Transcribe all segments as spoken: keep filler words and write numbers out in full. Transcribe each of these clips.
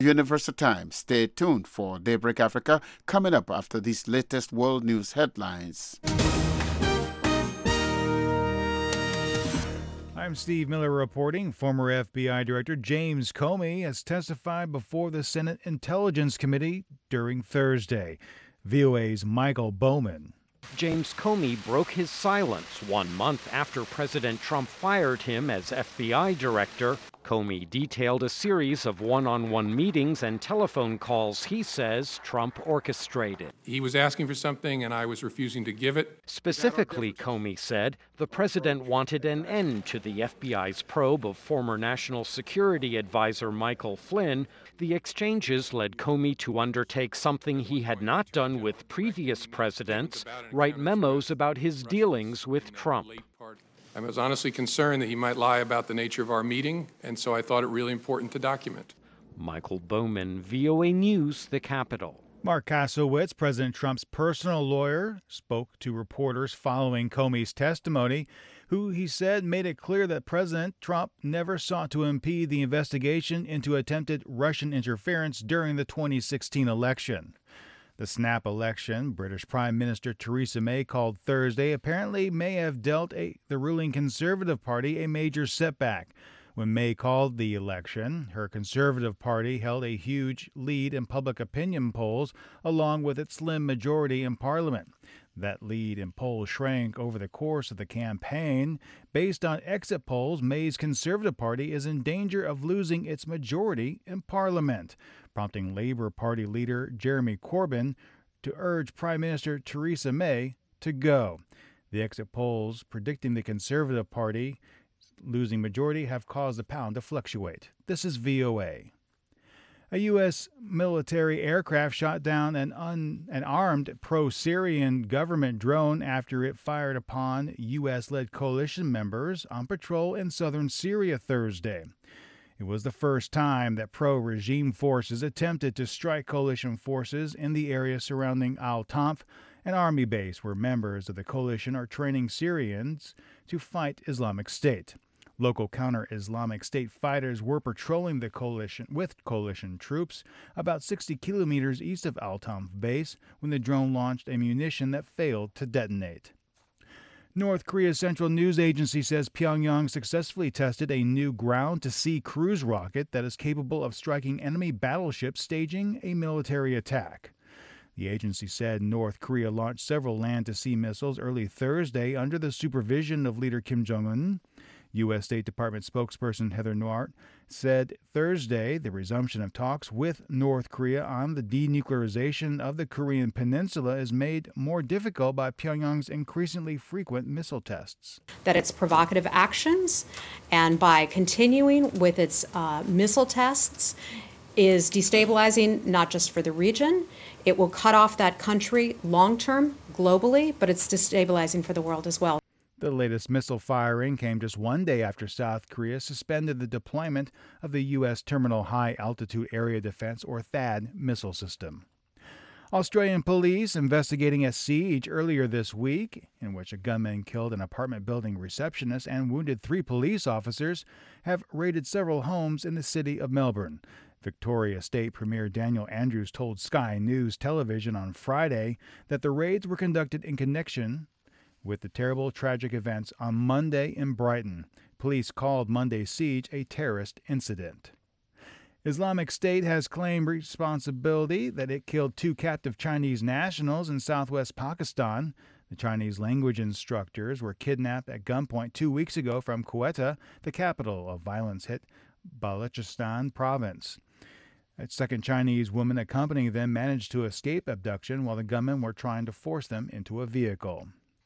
Universal Time. Stay tuned for Daybreak Africa coming up after these latest world news headlines. I'm Steve Miller reporting. Former F B I Director James Comey has testified before the Senate Intelligence Committee during Thursday. V O A's Michael Bowman. James Comey broke his silence one month after President Trump fired him as F B I director. Comey detailed a series of one-on-one meetings and telephone calls he says Trump orchestrated. He was asking for something and I was refusing to give it. Specifically, Comey said, the president wanted an end to the F B I's probe of former National Security Advisor Michael Flynn. The exchanges led Comey to undertake something he had not done with previous presidents, write memos about his dealings with Trump. I was honestly concerned that he might lie about the nature of our meeting, and so I thought it really important to document. Michael Bowman, V O A News, the Capitol. Mark Kasowitz, President Trump's personal lawyer, spoke to reporters following Comey's testimony, who he said made it clear that President Trump never sought to impede the investigation into attempted Russian interference during the twenty sixteen election. The snap election British Prime Minister Theresa May called Thursday apparently may have dealt a, the ruling Conservative Party a major setback. When May called the election, her Conservative Party held a huge lead in public opinion polls, along with its slim majority in Parliament. That lead in polls shrank over the course of the campaign. Based on exit polls, May's Conservative Party is in danger of losing its majority in Parliament, prompting Labour Party leader Jeremy Corbyn to urge Prime Minister Theresa May to go. The exit polls predicting the Conservative Party losing majority have caused the pound to fluctuate. This is V O A. A U S military aircraft shot down an, un, an armed pro-Syrian government drone after it fired upon U S-led coalition members on patrol in southern Syria Thursday. It was the first time that pro-regime forces attempted to strike coalition forces in the area surrounding Al-Tanf, an army base where members of the coalition are training Syrians to fight Islamic State. Local counter-Islamic State fighters were patrolling the coalition with coalition troops about sixty kilometers east of Al-Tanf base when the drone launched a munition that failed to detonate. North Korea's Central News Agency says Pyongyang successfully tested a new ground-to-sea cruise rocket that is capable of striking enemy battleships staging a military attack. The agency said North Korea launched several land-to-sea missiles early Thursday under the supervision of leader Kim Jong-un. U S. State Department spokesperson Heather Nauert said Thursday the resumption of talks with North Korea on the denuclearization of the Korean peninsula is made more difficult by Pyongyang's increasingly frequent missile tests. That its provocative actions and by continuing with its uh, missile tests is destabilizing not just for the region. It will cut off that country long-term, globally, but it's destabilizing for the world as well. The latest missile firing came just one day after South Korea suspended the deployment of the U S Terminal High Altitude Area Defense, or THAAD, missile system. Australian police investigating a siege earlier this week in which a gunman killed an apartment building receptionist and wounded three police officers have raided several homes in the city of Melbourne. Victoria State Premier Daniel Andrews told Sky News Television on Friday that the raids were conducted in connection with the terrible tragic events on Monday in Brighton. Police called Monday's siege a terrorist incident. Islamic State has claimed responsibility that it killed two captive Chinese nationals in southwest Pakistan. The Chinese language instructors were kidnapped at gunpoint two weeks ago from Quetta, the capital of violence-hit Balochistan province. A second Chinese woman accompanying them managed to escape abduction while the gunmen were trying to force them into a vehicle.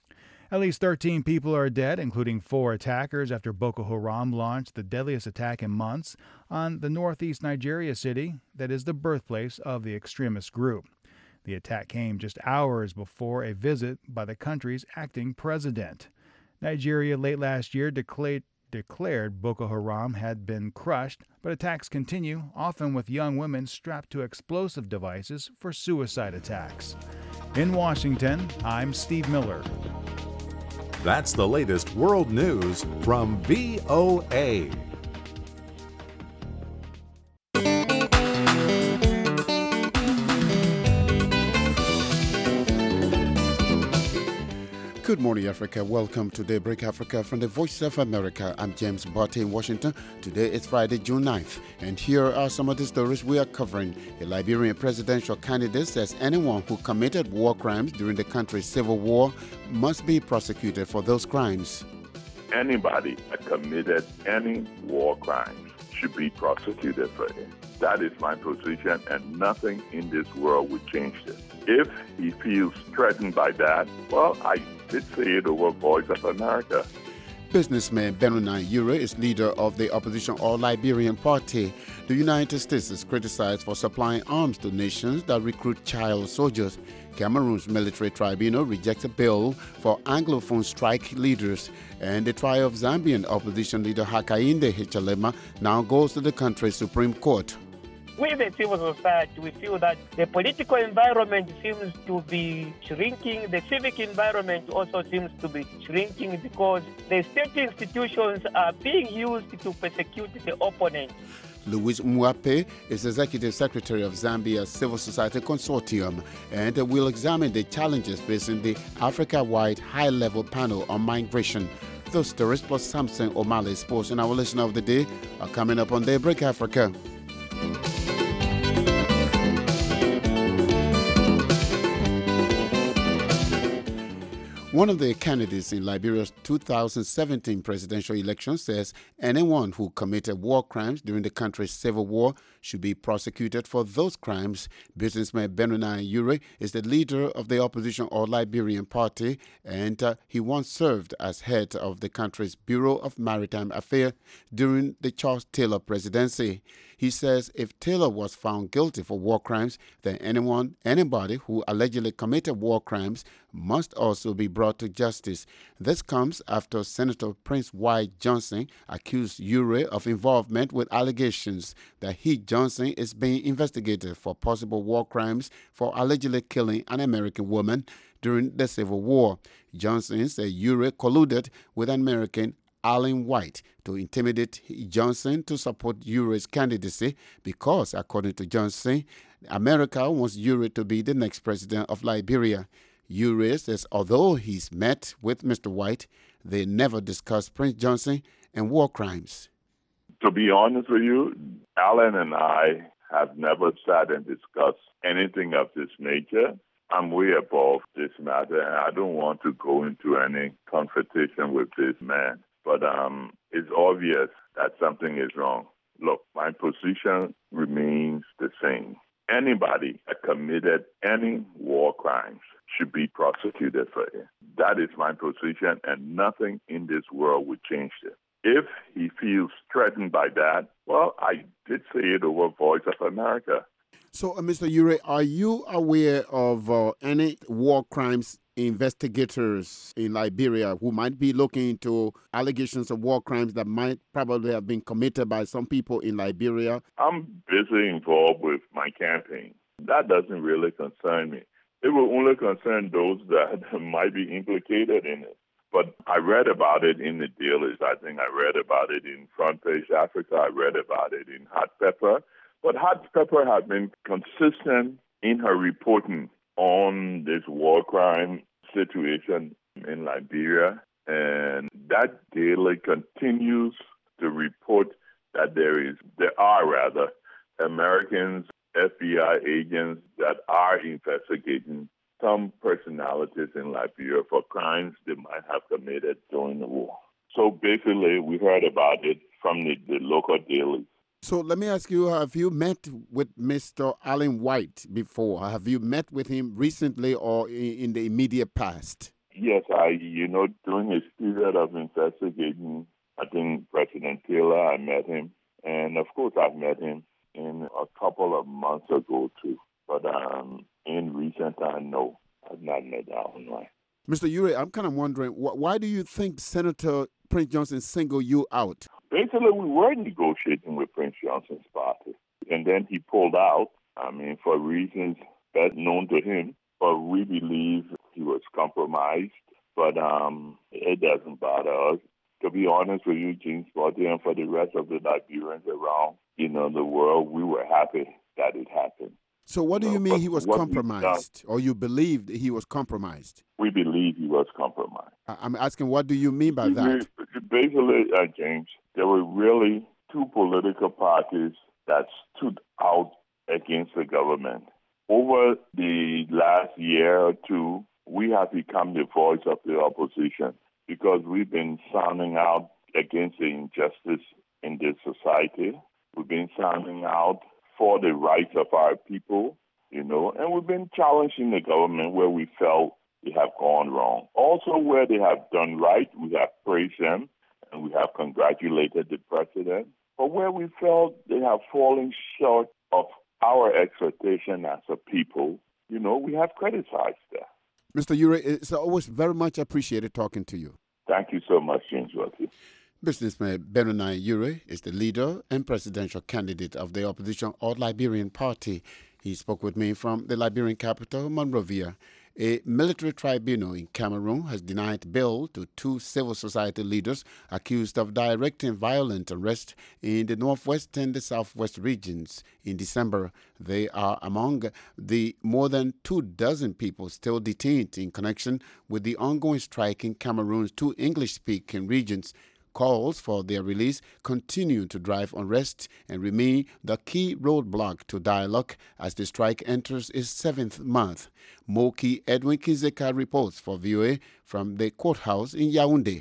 At least thirteen people are dead, including four attackers, after Boko Haram launched the deadliest attack in months on the northeast Nigeria city that is the birthplace of the extremist group. The attack came just hours before a visit by the country's acting president. Nigeria late last year declared declared Boko Haram had been crushed, but attacks continue, often with young women strapped to explosive devices for suicide attacks. In Washington, I'm Steve Miller. That's the latest world news from V O A. Good morning, Africa. Welcome to Daybreak Africa from the Voice of America. I'm James Barty in Washington. Today is Friday, June ninth, and here are some of the stories we are covering. A Liberian presidential candidate says anyone who committed war crimes during the country's civil war must be prosecuted for those crimes. Anybody that committed any war crimes should be prosecuted for it. That is my position, and nothing in this world would change it. If he feels threatened by that, well, I did say it over Voice of America. Businessman Benoni Ure is leader of the opposition All Liberian Party. The United States is criticized for supplying arms to nations that recruit child soldiers. Cameroon's military tribunal rejects a bill for Anglophone strike leaders. And the trial of Zambian opposition leader Hakainde Hichilema now goes to the country's Supreme Court. We, the civil society, we feel that the political environment seems to be shrinking. The civic environment also seems to be shrinking because the state institutions are being used to persecute the opponent. Louis Mwape is Executive Secretary of Zambia's Civil Society Consortium and will examine the challenges facing the Africa-wide high-level panel on migration. Those stories plus Samson O'Malley Sports and our listener of the day are coming up on Daybreak Africa. One of the candidates in Liberia's two thousand seventeen presidential election says anyone who committed war crimes during the country's civil war should be prosecuted for those crimes. Businessman Benoni Ure is the leader of the opposition All Liberian Party, and uh, he once served as head of the country's Bureau of Maritime Affairs during the Charles Taylor presidency. He says if Taylor was found guilty for war crimes, then anyone, anybody who allegedly committed war crimes must also be brought to justice. This comes after Senator Prince White Johnson accused Ure of involvement with allegations that he, Johnson, is being investigated for possible war crimes for allegedly killing an American woman during the Civil War. Johnson said Ure colluded with an American, Allen White, to intimidate Johnson to support Ure's candidacy because, according to Johnson, America wants Ure to be the next president of Liberia. Ure says although he's met with Mister White, they never discussed Prince Johnson and war crimes. To be honest with you, Alan and I have never sat and discussed anything of this nature. I'm way above this matter, and I don't want to go into any confrontation with this man. But um, it's obvious that something is wrong. Look, my position remains the same. Anybody that committed any war crimes should be prosecuted for it. That is my position, and nothing in this world would change it. If he feels threatened by that, well, I did say it over Voice of America. So, uh, Mister Ure, are you aware of uh, any war crimes investigators in Liberia who might be looking into allegations of war crimes that might probably have been committed by some people in Liberia? I'm busy involved with my campaign. That doesn't really concern me. It will only concern those that might be implicated in it. But I read about it in the dailies. I think I read about it in Front Page Africa. I read about it in Hot Pepper. But Hot Pepper has been consistent in her reporting on this war crime situation in Liberia. And that daily continues to report that there is, there are rather, Americans, F B I agents that are investigating some personalities in Liberia for crimes they might have committed during the war. So basically, we heard about it from the, the local dailies. So let me ask you, have you met with Mister Allen White before? Have you met with him recently or in the immediate past? Yes, I, you know, during his period of investigating, I think President Taylor, I met him. And of course, I've met him in a couple of months ago, too. But um, in recent time, no, I've not met Allen White. Mister Ure, I'm kind of wondering, wh- why do you think Senator Prince Johnson singled you out? Basically, we were negotiating with Prince Johnson's party, and then he pulled out, I mean, for reasons best known to him, but we believe he was compromised, but um, it doesn't bother us. To be honest with you, James Barty, and for the rest of the Liberians around, you know, the world, we were happy that it happened. So what do you mean he was compromised, or you believed he was compromised? We believe he was compromised. I'm asking, what do you mean by that? Basically, uh, James, there were really two political parties that stood out against the government. Over the last year or two, we have become the voice of the opposition because we've been sounding out against the injustice in this society. We've been sounding out for the rights of our people, you know, and we've been challenging the government where we felt they have gone wrong. Also, where they have done right, we have praised them and we have congratulated the president. But where we felt they have fallen short of our expectation as a people, you know, we have criticized them. Mister Ure, it's always very much appreciated talking to you. Thank you so much, James Welty. Businessman Benoni Ure is the leader and presidential candidate of the opposition All Liberian Party. He spoke with me from the Liberian capital, Monrovia. A military tribunal in Cameroon has denied bail to two civil society leaders accused of directing violent arrests in the northwest and the southwest regions. In December, they are among the more than two dozen people still detained in connection with the ongoing strike in Cameroon's two English-speaking regions. Calls for their release continue to drive unrest and remain the key roadblock to dialogue as the strike enters its seventh month. Moki Edwin Kizeka reports for V O A from the courthouse in Yaoundé.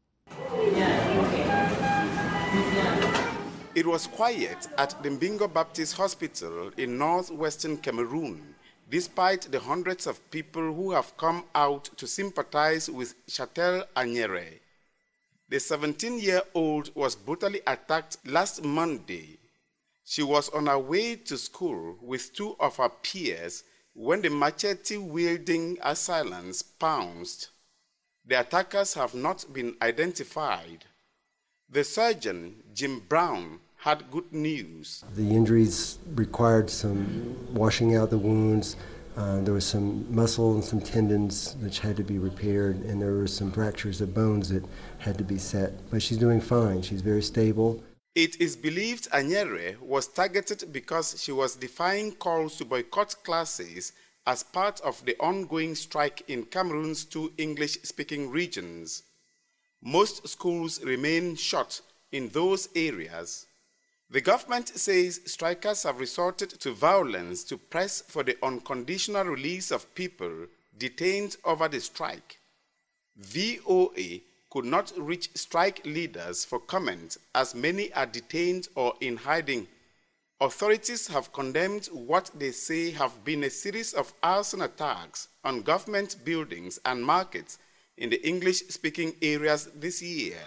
It was quiet at the Mbingo Baptist Hospital in northwestern Cameroon, despite the hundreds of people who have come out to sympathize with Chatel Anyere. The seventeen-year-old was brutally attacked last Monday. She was on her way to school with two of her peers when the machete-wielding assailants pounced. The attackers have not been identified. The surgeon, Jim Brown, had good news. The injuries required some washing out the wounds. Uh, there was some muscle and some tendons which had to be repaired, and there were some fractures of bones that had to be set. But she's doing fine. She's very stable. It is believed Anyere was targeted because she was defying calls to boycott classes as part of the ongoing strike in Cameroon's two English-speaking regions. Most schools remain shut in those areas. The government says strikers have resorted to violence to press for the unconditional release of people detained over the strike. V O A could not reach strike leaders for comment as many are detained or in hiding. Authorities have condemned what they say have been a series of arson attacks on government buildings and markets in the English-speaking areas this year.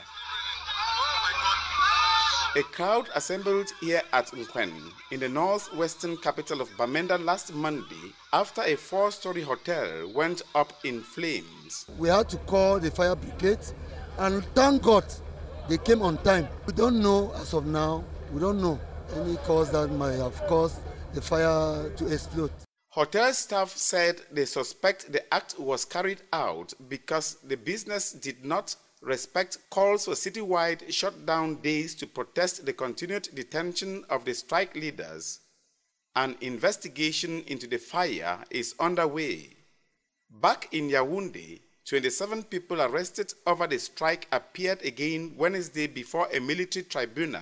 A crowd assembled here at Nkwen, in the northwestern capital of Bamenda last Monday, after a four-story hotel went up in flames. We had to call the fire brigade, and thank God they came on time. We don't know, as of now, we don't know any cause that might have caused the fire to explode. Hotel staff said they suspect the act was carried out because the business did not respect calls for citywide shutdown days to protest the continued detention of the strike leaders. An investigation into the fire is underway. Back in Yaoundé, twenty-seven people arrested over the strike appeared again Wednesday before a military tribunal.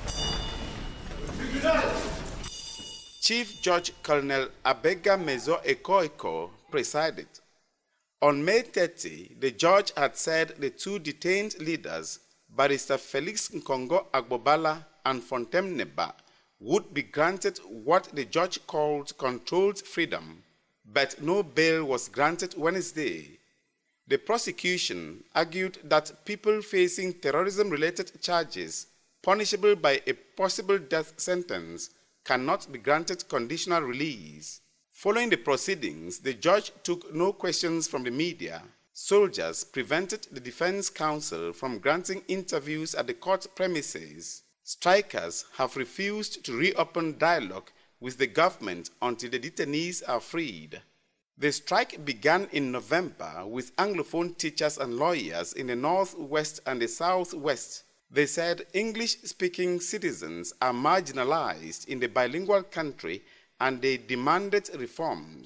Chief Judge Colonel Abega Mezo Eko Eko presided. On May thirtieth, the judge had said the two detained leaders, Barrister Felix Nkongo Agbobala and Fontem Neba, would be granted what the judge called controlled freedom, but no bail was granted Wednesday. The prosecution argued that people facing terrorism-related charges, punishable by a possible death sentence, cannot be granted conditional release. Following the proceedings, the judge took no questions from the media. Soldiers prevented the defense counsel from granting interviews at the court premises. Strikers have refused to reopen dialogue with the government until the detainees are freed. The strike began in November with Anglophone teachers and lawyers in the northwest and the southwest. They said English-speaking citizens are marginalized in the bilingual country and they demanded reforms.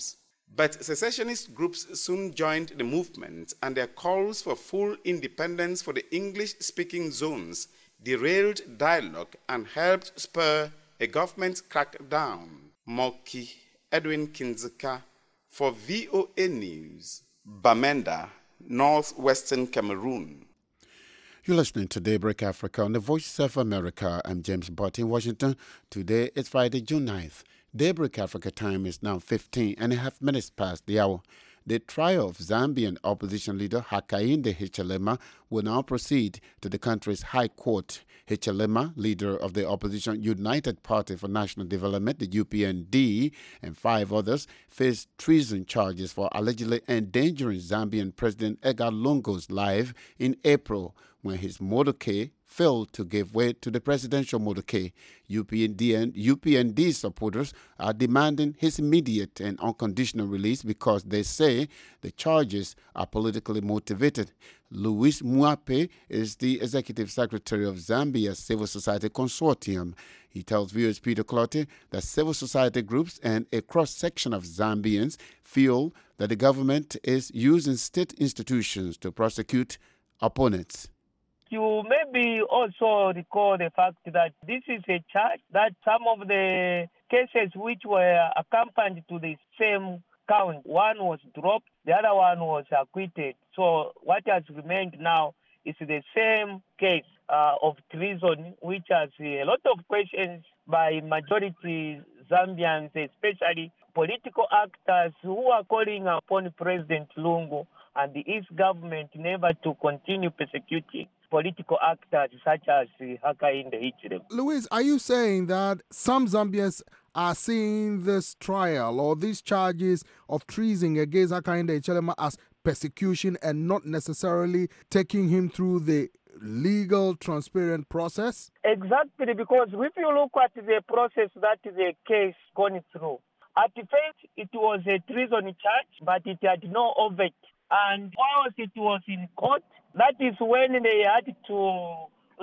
But secessionist groups soon joined the movement, and their calls for full independence for the English-speaking zones derailed dialogue and helped spur a government crackdown. Moki Edwin Kinzeka for V O A News, Bamenda, northwestern Cameroon. You're listening to Daybreak Africa on the Voice of America. I'm James Butt in Washington. Today is Friday, June ninth. Daybreak Africa time is now fifteen and a half minutes past the hour. The trial of Zambian opposition leader Hakainde Hichilema will now proceed to the country's High Court. Hichilema, leader of the opposition United Party for National Development, the U P N D, and five others face treason charges for allegedly endangering Zambian President Edgar Lungu's life in April when his motorcade failed to give way to the presidential motorcade. U P N D and U P N D supporters are demanding his immediate and unconditional release because they say the charges are politically motivated. Louis Mwape is the executive secretary of Zambia's Civil Society Consortium. He tells viewers Peter Clottey that civil society groups and a cross-section of Zambians feel that the government is using state institutions to prosecute opponents. You maybe also recall the fact that this is a charge that some of the cases which were accompanied to the same count, one was dropped, the other one was acquitted. So what has remained now is the same case uh, of treason, which has a lot of questions by majority Zambians, especially political actors who are calling upon President Lungu and the East government never to continue persecuting political actors such as Hakainde Hichilema. Louis, are you saying that some Zambians are seeing this trial or these charges of treason against Hakainde Hichilema as persecution and not necessarily taking him through the legal, transparent process? Exactly, because if you look at the process that the case gone through, at first it was a treason charge, but it had no overt. And whilst it was in court, that is when they had to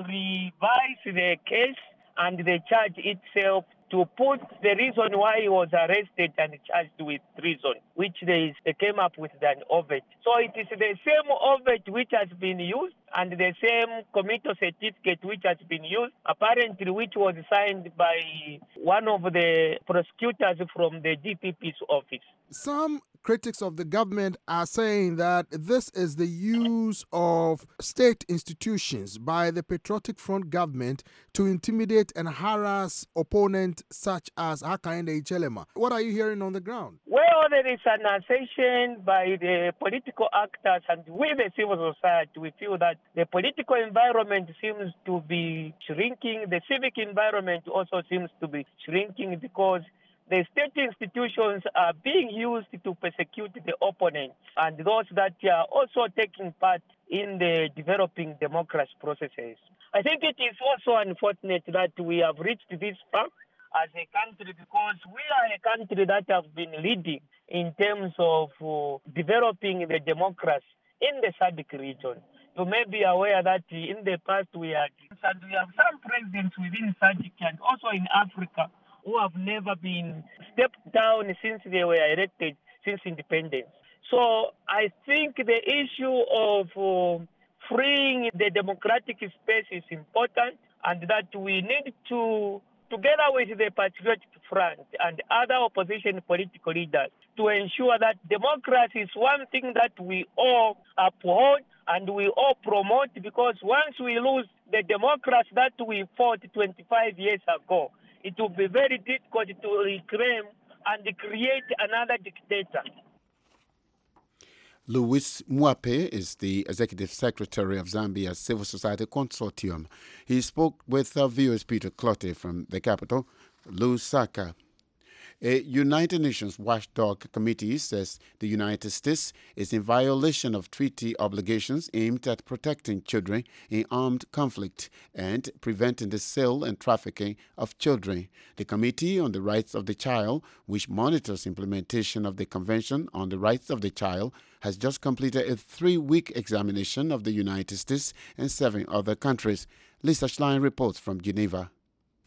revise the case and the charge itself to put the reason why he was arrested and charged with treason, which they, they came up with an overt. So it is the same overt which has been used and the same committal certificate which has been used, apparently which was signed by one of the prosecutors from the D P P's office. Some critics of the government are saying that this is the use of state institutions by the Patriotic Front government to intimidate and harass opponents such as Hakainde Hichilema. What are you hearing on the ground? Well, there is an assertion by the political actors and with the civil society. We feel that the political environment seems to be shrinking. The civic environment also seems to be shrinking because the state institutions are being used to persecute the opponents and those that are also taking part in the developing democracy processes. I think it is also unfortunate that we have reached this far as a country because we are a country that have been leading in terms of uh, developing the democracy in the S A D C region. You may be aware that in the past we had, and we have some presidents within S A D C and also in Africa who have never been stepped down since they were elected, since independence. So I think the issue of uh, freeing the democratic space is important and that we need to, together with the Patriotic Front and other opposition political leaders, to ensure that democracy is one thing that we all uphold and we all promote because once we lose the democracy that we fought twenty-five years ago, it will be very difficult to reclaim and create another dictator. Louis Mwape is the executive secretary of Zambia's Civil Society Consortium. He spoke with our viewers Peter Clottey from the capital, Lusaka. A United Nations watchdog committee says the United States is in violation of treaty obligations aimed at protecting children in armed conflict and preventing the sale and trafficking of children. The Committee on the Rights of the Child, which monitors implementation of the Convention on the Rights of the Child, has just completed a three-week examination of the United States and seven other countries. Lisa Schlein reports from Geneva.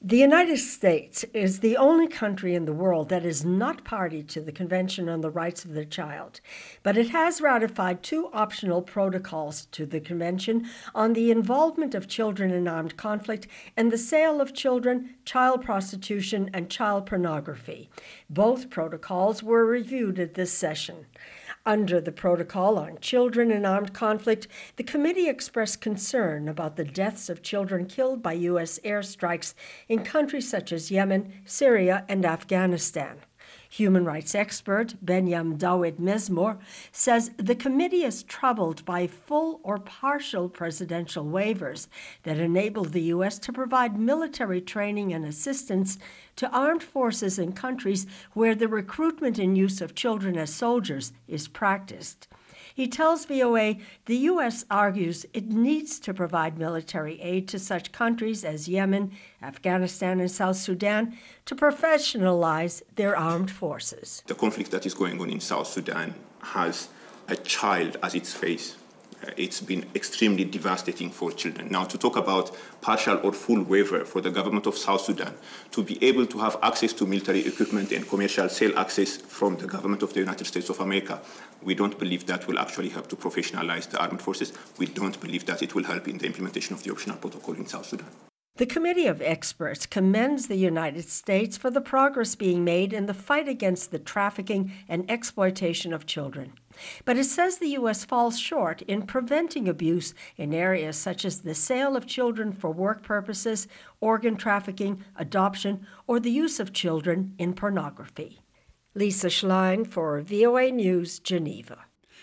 The United States is the only country in the world that is not party to the Convention on the Rights of the Child, but it has ratified two optional protocols to the Convention on the involvement of children in armed conflict and the sale of children, child prostitution, and child pornography. Both protocols were reviewed at this session. Under the Protocol on Children in Armed Conflict, the committee expressed concern about the deaths of children killed by U S airstrikes in countries such as Yemen, Syria, and Afghanistan. Human rights expert Benyam Dawit Mezmor says the committee is troubled by full or partial presidential waivers that enable the U S to provide military training and assistance to armed forces in countries where the recruitment and use of children as soldiers is practiced. He tells V O A the U S argues it needs to provide military aid to such countries as Yemen, Afghanistan, and South Sudan to professionalize their armed forces. The conflict that is going on in South Sudan has a child as its face. Uh, it's been extremely devastating for children. Now, to talk about partial or full waiver for the government of South Sudan to be able to have access to military equipment and commercial sale access from the government of the United States of America, we don't believe that will actually help to professionalize the armed forces. We don't believe that it will help in the implementation of the optional protocol in South Sudan. The committee of experts commends the United States for the progress being made in the fight against the trafficking and exploitation of children. But it says the U S falls short in preventing abuse in areas such as the sale of children for work purposes, organ trafficking, adoption, or the use of children in pornography. Lisa Schlein for V O A News, Geneva.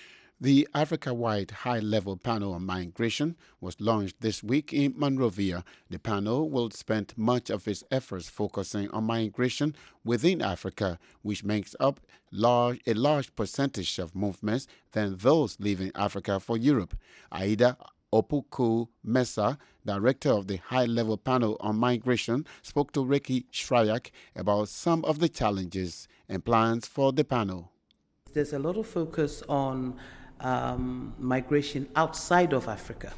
The Africa-wide high-level panel on migration was launched this week in Monrovia. The panel will spend much of its efforts focusing on migration within Africa, which makes up large, a large percentage of movements than those leaving Africa for Europe. Aida Opoku Mesa, director of the high-level panel on migration, spoke to Ricky Shryak about some of the challenges and plans for the panel. There's a lot of focus on Um, migration outside of Africa.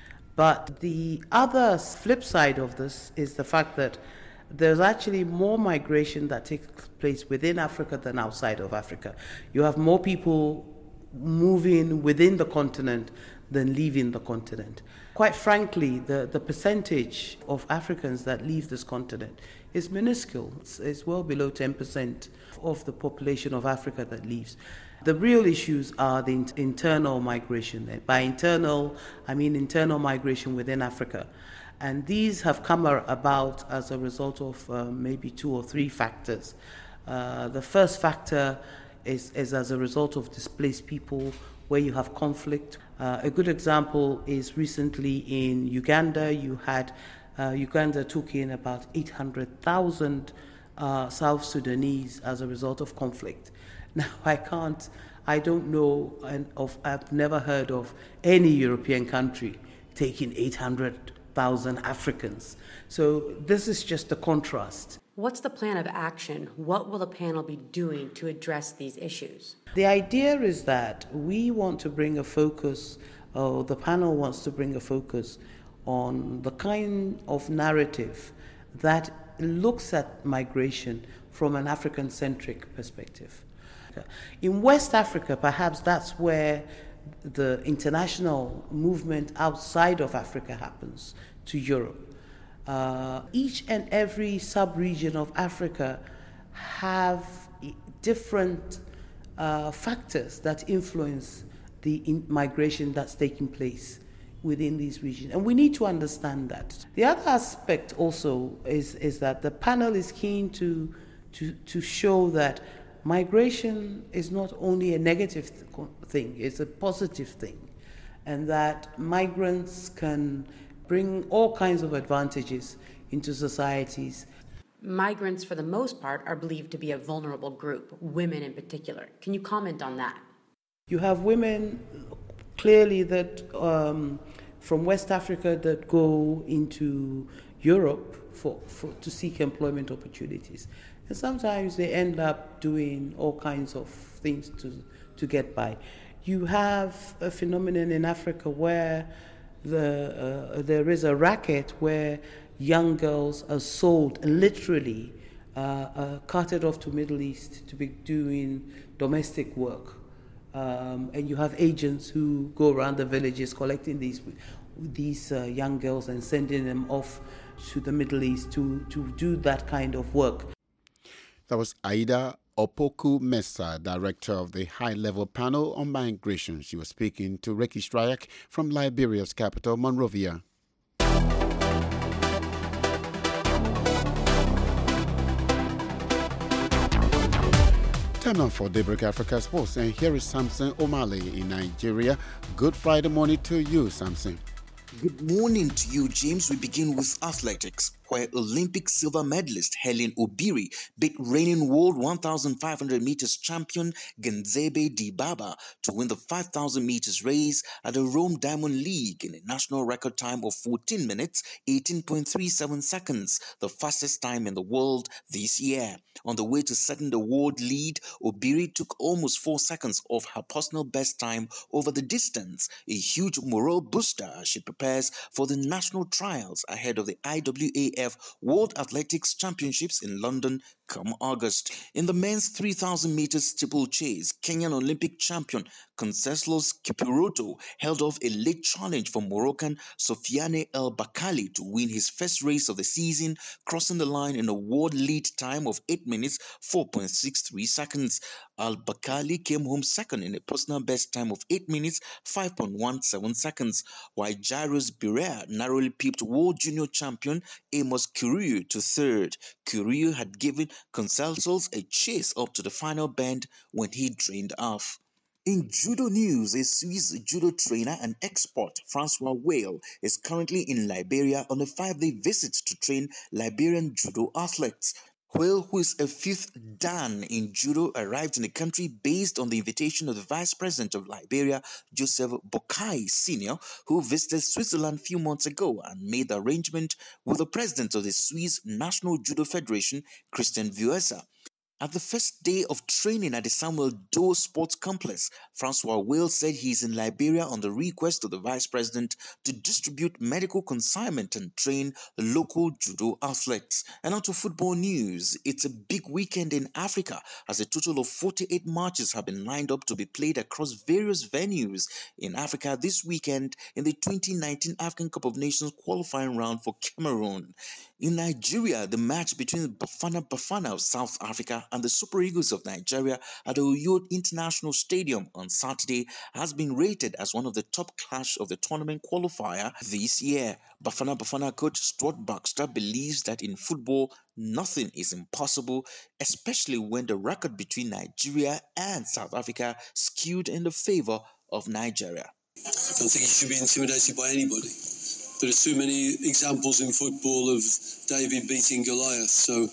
But the other flip side of this is the fact that there's actually more migration that takes place within Africa than outside of Africa. You have more people moving within the continent than leaving the continent. Quite frankly, the, the percentage of Africans that leave this continent is minuscule. It's, it's well below ten percent of the population of Africa that leaves. The real issues are the in- internal migration. By internal, I mean internal migration within Africa. And these have come about as a result of uh, maybe two or three factors. Uh, the first factor is, is as a result of displaced people where you have conflict. Uh, a good example is recently in Uganda. You had uh, Uganda took in about eight hundred thousand uh, South Sudanese as a result of conflict. Now, I can't, I don't know, and of, I've never heard of any European country taking eight hundred thousand Africans. So this is just a contrast. What's the plan of action? What will the panel be doing to address these issues? The idea is that we want to bring a focus, or the panel wants to bring a focus on the kind of narrative that looks at migration from an African-centric perspective. In West Africa, perhaps that's where the international movement outside of Africa happens, to Europe. Uh, each and every sub-region of Africa have different uh, factors that influence the in- migration that's taking place within these regions. And we need to understand that. The other aspect also is, is that the panel is keen to, to, to show that migration is not only a negative th- thing, it's a positive thing, and that migrants can bring all kinds of advantages into societies. Migrants, for the most part, are believed to be a vulnerable group, women in particular. Can you comment on that? You have women clearly that um, from West Africa that go into Europe for, for to seek employment opportunities. And sometimes they end up doing all kinds of things to, to get by. You have a phenomenon in Africa where the, uh, there is a racket where young girls are sold, literally uh, uh, carted off to Middle East to be doing domestic work. Um, and you have agents who go around the villages collecting these these uh, young girls and sending them off to the Middle East to, to do that kind of work. That was Aida Opoku Mesa, director of the high-level panel on migration. She was speaking to Ricky Strayak from Liberia's capital, Monrovia. Time now for Daybreak Africa Sports, and here is Samson Omale in Nigeria. Good Friday morning to you, Samson. Good morning to you, James. We begin with athletics, where Olympic silver medalist Helen Obiri beat reigning world one thousand five hundred meters champion Genzebe Dibaba to win the five thousand meters race at the Rome Diamond League in a national record time of fourteen minutes, eighteen point three seven seconds, the fastest time in the world this year. On the way to setting the world lead, Obiri took almost four seconds off her personal best time over the distance, a huge morale booster as she prepares for the national trials ahead of the I W A F World Athletics Championships in London come August. In the men's three thousand meters steeplechase, Kenyan Olympic champion Conseslus Kipruto held off a late challenge from Moroccan Sofiane El Bakali to win his first race of the season, crossing the line in a world lead time of eight minutes, four point six three seconds. Al Bakali came home second in a personal best time of eight minutes, five point one seven seconds, while Jairus Birea narrowly pipped world junior champion Amos Kiriou to third. Kiriou had given Conseslus a chase up to the final bend when he drained off. In judo news, a Swiss judo trainer and expert, Francois Whale, is currently in Liberia on a five-day visit to train Liberian judo athletes. Whale, who is a fifth Dan in judo, arrived in the country based on the invitation of the Vice President of Liberia, Joseph Boakai Senior, who visited Switzerland a few months ago and made the arrangement with the President of the Swiss National Judo Federation, Christian Vieusa. At the first day of training at the Samuel Doe Sports Complex, Francois Whale said he is in Liberia on the request of the Vice President to distribute medical consignment and train local judo athletes. And on to football news. It's a big weekend in Africa as a total of forty-eight matches have been lined up to be played across various venues in Africa this weekend in the twenty nineteen African Cup of Nations qualifying round for Cameroon. In Nigeria, the match between Bafana Bafana of South Africa and the Super Eagles of Nigeria at the Uyo International Stadium on Saturday has been rated as one of the top clash of the tournament qualifier this year. Bafana Bafana coach Stuart Baxter believes that in football, nothing is impossible, especially when the record between Nigeria and South Africa skewed in the favor of Nigeria. I don't think he should be intimidated by anybody. There's too many examples in football of David beating Goliath, so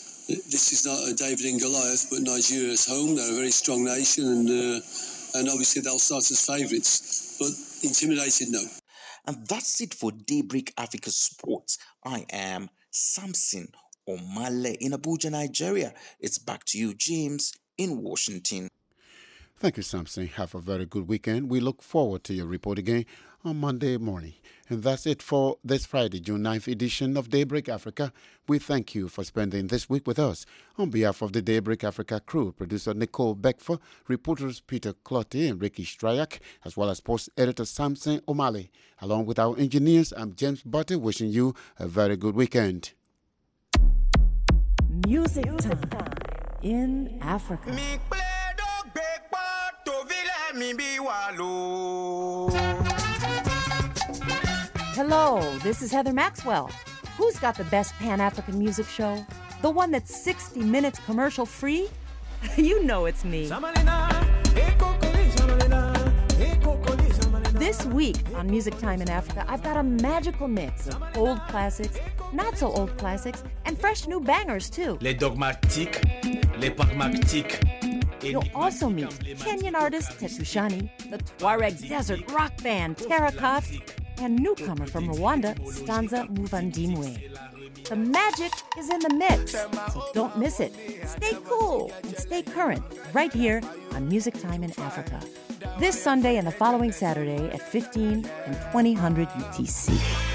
this is not a David and Goliath, but Nigeria's home. They're a very strong nation, and uh, and obviously they'll start as favourites, but intimidated, no. And that's it for Daybreak Africa Sports. I am Samson Omale in Abuja, Nigeria. It's back to you, James, in Washington. Thank you, Samson. Have a very good weekend. We look forward to your report again on Monday morning. And that's it for this Friday, June ninth edition of Daybreak Africa. We thank you for spending this week with us. On behalf of the Daybreak Africa crew, producer Nicole Beckford, reporters Peter Clotty and Ricky Strayak, as well as post editor Samson Omale. Along with our engineers, I'm James Butter, wishing you a very good weekend. Music time in Africa. Hello, this is Heather Maxwell. Who's got the best Pan-African music show? The one that's sixty minutes commercial free? You know it's me. This week on Music Time in Africa, I've got a magical mix of old classics, not so old classics, and fresh new bangers too. Les dogmatiques, les pragmatiques. You'll also meet Kenyan artist Tetushani, the Tuareg desert rock band Terracotta, and newcomer from Rwanda, Stanza Muvandimwe. The magic is in the mix, so don't miss it. Stay cool and stay current right here on Music Time in Africa. This Sunday and the following Saturday at fifteen and twenty hundred U T C.